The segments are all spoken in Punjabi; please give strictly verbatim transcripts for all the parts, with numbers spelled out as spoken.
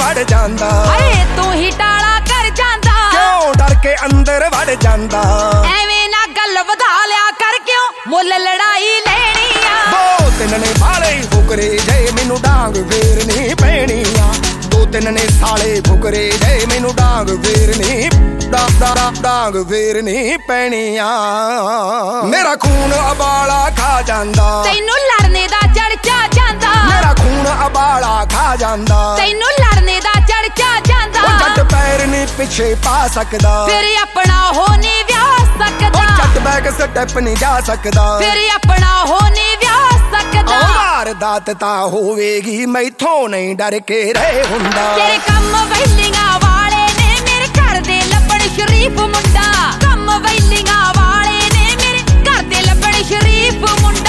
ਵੜ ਜਾਂਦਾ। ਹਾਏ ਤੂੰ ਹੀ ਟਾਲਾ ਕਰ ਜਾਂਦਾ, ਕਿਉਂ ਡਰ ਕੇ ਅੰਦਰ ਵੜ ਜਾਂਦਾ। ਐਵੇਂ ਨਾ ਗੱਲ ਵਧਾ ਲਿਆ ਕਰ, ਕਿਉਂ ਮੁੱਲ ਲੜਾਈ ਲੈਣੀ ਆ। ਦੋ ਤਿੰਨ ਨੇ ਬਾਲੇ ਫੁਕਰੇ ਜੇ ਮੈਨੂੰ ਡਾਂਗ ਫੇਰਨੀ ਪੈਣੀ ਆ। ਦੋ ਤਿੰਨ ਨੇ ਸਾਲੇ ਫੁਕਰੇ ਜੇ ਮੈਨੂੰ ਡਾਂਗ ਫੇਰਨੀ ਡਾਂਗ ਫੇਰਨੀ ਪੈਣੀ ਆ। ਮੇਰਾ ਖੂਨ ਉਬਾਲਾ ਖਾ ਜਾਂਦਾ, ਤੈਨੂੰ ਲੜਨੇ ਦਾ ਚੜਚਾ ਜਾਂਦਾ। ਮੇਰਾ ਖੂਨ ਉਬਾਲਾ ਖਾ ਜਾਂਦਾ, ਤੈਨੂੰ ਲੜਨੇ ਦਾ ਚੜਚਾ ਜਾਂਦਾ। ਉਹ ਜੱਟ ਪੈਰ ਨਹੀਂ ਪਿੱਛੇ ਪਾ ਸਕਦਾ, ਫਿਰ ਆਪਣਾ ਹੋ ਨਹੀਂ ਵਿਆਹ ਸਕਦਾ। ਉਹ ਜੱਟ ਬੈਕ ਸਟੈਪ ਨਹੀਂ ਜਾ ਸਕਦਾ, ਫਿਰ ਆਪਣਾ ਹੋ ਨਹੀਂ ਵਿਆਹ ਸਕਦਾ। ਉਹ ਵਾਰਦਾਤ ਤਾਂ ਹੋਵੇਗੀ ਮੈਥੋਂ ਨਹੀਂ ਡਰ ਕੇ ਰਹਿ ਹੁੰਦਾ। ਤੇਰੇ ਕੰਮ ਵੈਲੀਆਂ ਵਾਲੇ ਨੇ ਮੇਰੇ ਘਰ ਦੇ ਲੱਭਣ ਸ਼ਰੀਫ ਮੁੰਡਾ। ਕੰਮ ਵੈਲੀਆਂ ਵਾਲੇ ਨੇ ਮੇਰੇ ਘਰ ਦੇ ਲੱਭਣ ਸ਼ਰੀਫ ਮੁੰਡਾ।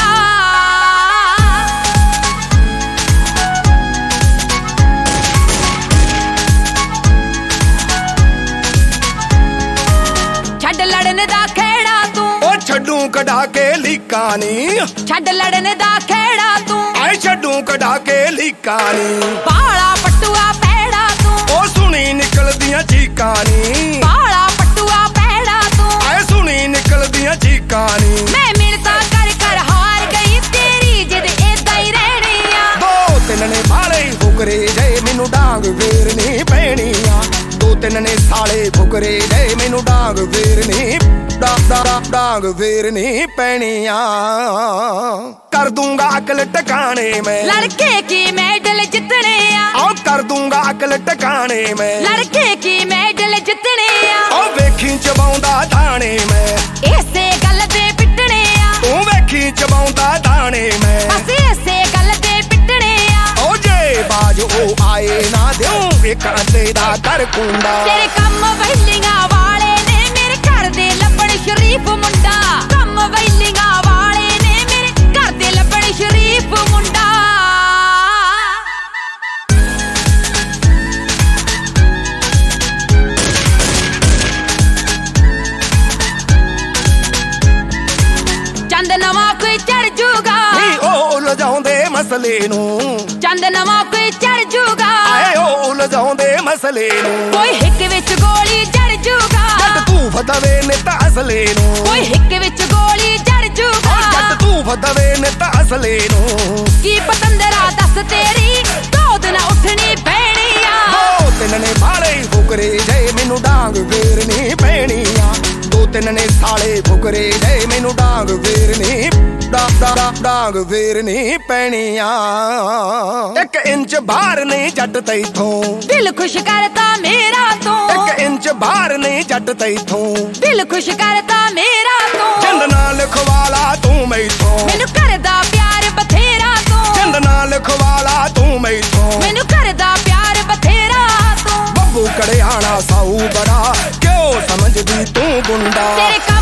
ਛੱਡ ਲੜਨ ਦਾ ਖੇੜਾ ਤੂੰ, ਉਹ ਛੱਡੂ ਕਢਾ ਕੇ ਲੀਕਾਂ ਨੀ। ਛੱਡ ਲੜਨ ਦਾ ਖੇੜਾ ਤੂੰ, ਆਏ ਛੱਡੂ ਕਢਾ ਕੇ ਲੀਕਾਂ ਨੀ। ਬਾਲਾ ਪਟੂਆ ਪੈੜਾ ਤੂੰ, ਉਹ ਸੁਣੀ ਨਿਕਲਦੀਆਂ ਚੀਕਾਂ ਨੀ। ਬਾਲਾ ਪਟੂਆ ਪੈੜਾ ਤੂੰ, ਆਏ ਸੁਣੀ ਨਿਕਲਦੀਆਂ ਚੀਕਾਂ ਨੀ। ਮੈਂ ਮਿਹਨਤਾਂ ਕਰ ਕਰ ਹਾਰ ਗਈ, ਤੇਰੀ ਜਿੱਦ ਏਦਾਂ ਹੀ ਰਹਿਣੀ ਆ। ਦੋ ਤਿੰਨ ਨੇ ਬਾਲੇ ਫੁਕਰੇ ਜੇ ਮੈਨੂੰ ਡਾਂਗ ਫੇਰਨੀ ਪੈਣੀ ਆ। ਦੋ ਤਿੰਨ ਨੇ ਸਾਲੇ ਫੁਕਰੇ ਜੇ ਮੈਨੂੰ ਡਾਂਗ ਫੇਰਨੀ ਡਾਂਗ ਫੇਰਨੀ ਪੈਣੀ ਆ। ਕਰ ਦੂੰਗਾ ਅਕਲ ਟਿਕਾਣੇ ਮੈਂ, ਲੜਕੇ ਕੀ ਮੈਡਲ ਜਿੱਤਣੇ ਆ। ਆਓ ਕਰ ਦੂੰਗਾ ਅਕਲ ਟਿਕਾਣੇ ਮੈਂ, ਲੜਕੇ ਕੀ ਮੈਡਲ ਜਿੱਤਣੇ ਆ। ਆਓ ਵੇਖੀ ਚਬਾਉਂਦਾ ਦਾਣੇ ਮੈਂ, ਇਸੇ ਗੱਲ ਦੇ ਪਿੱਟਣੇ ਆ। ਤੂੰ ਵੇਖੀ ਚਬਾਉਂਦਾ ਦਾਣੇ ਮੈਂ, ਬਸ ਇਸੇ ਗੱਲ ਦੇ ਪਿੱਟਣੇ ਆ। ਉਹ ਜੇ ਬਾਜ ਉਹ ਆਏ ਨਾ ਦਿਉ ਇੱਕ ਅੰਦੇ ਦਾ ਕਰ ਕੁੰਡਾ। ਤੇਰੇ ਕੰਮ ਵੈਲੀਆਂ ਵਾਲੇ ਨੇ ਮੇਰੇ ਘਰ ਦੇ ਲੱਭਣ ਸ਼ਰੀਫ ਮੁੰਡਾ। ਕੰਮ ਵੈਲੀਆਂ ਵਾਲੇ ਨੇ ਮੇਰੇ ਘਰ ਦੇ ਲੱਭਣ ਸ਼ਰੀਫ ਮੁੰਡਾ। ਚੰਦ ਨਵਾਂ ਕੋਈ ਚੜ ਜੂਗਾ, ਨੀ ਉਹ ਉਲਝਾਉਂਦੇ ਮਸਲੇ ਨੂੰ। ਚੰਦ ਨਵਾਂ ਕੋਈ ਚੜ ਜੂਗਾ, ਆਏ ਉਹ ਉਲਝਾਉਂਦੇ ਮਸਲੇ ਨੂੰ। ਕੋਈ ਹਿੱਕ ਵਿੱਚ ਗੋਲੀ ਚੜ ਜੂਗਾ। ਜੱਟ ਤੂੰ ਫਦਵੇ ਨਿਤ ਅਸਲੇ ਨੂੰ। ਕੋਈ ਹਿੱਕ ਵਿੱਚ ਗੋਲੀ ਚੜ ਜੂਗਾ। ਜੱਟ ਤੂੰ ਫਦਵੇ ਨਿਤ ਅਸਲੇ ਨੂੰ। ਕੀ ਪਤੰਦਰਾ ਦੱਸ ਤੇਰੀ ਗੋਦ ਨਾ ਉੱਠਣੀ ਪੈਣੀ ਆ। ਦੋ ਤਿੰਨ ਨੇ ਬਾਲੇ ਫੁਕਰੇ ਜੇ ਮੈਨੂੰ ਡਾਂਗ ਫੇਰਨੀ ਪੈਣੀ ਆ। ਦੋ ਤਿੰਨ ਨੇ ਸਾਲੇ ਫੁਕਰੇ ਜੇ ਮੈਨੂੰ ਡਾਂਗ ਫੇਰਨੀ ਡਾਂਗ ਫੇਰਨੀ ਪੈਣੀ ਆ। ਇੱਕ ਇੰਚ ਬਾਹਰ ਨਹੀਂ ਜੱਟ ਤੈਥੋਂ, ਦਿਲ ਖੁਸ਼ ਕਰਤਾ ਮੇਰਾ ਤੂੰ। ਇੱਕ ਇੰਚ ਬਾਹਰ ਨਹੀਂ ਜੱਟ ਤੈਥੋਂ, ਦਿਲ ਖੁਸ਼ ਕਰਤਾ ਮੇਰਾ ਤੂੰ। ਚੰਦ ਨਾਲ ਲਿਖਵਾਲਾ ਤੂੰ ਮੈਥੋਂ, ਮੈਨੂੰ ਕਰਦਾ ਪਿਆਰ ਬਥੇਰਾ ਤੂੰ। ਚੰਦ ਨਾਲ ਲਿਖਵਾਲਾ ਤੂੰ ਮੈਥੋਂ, ਮੈਨੂੰ ਕਰਦਾ ਪਿਆਰ ਬਥੇਰਾ ਤੂੰ। ਬੱਬੂ ਕੜਿਆਣਾ ਸਾਊ ਬੜਾ, ਕਿਉਂ ਸਮਝਦੀ ਤੂੰ ਗੁੰਡਾ। ਤੇਰੇ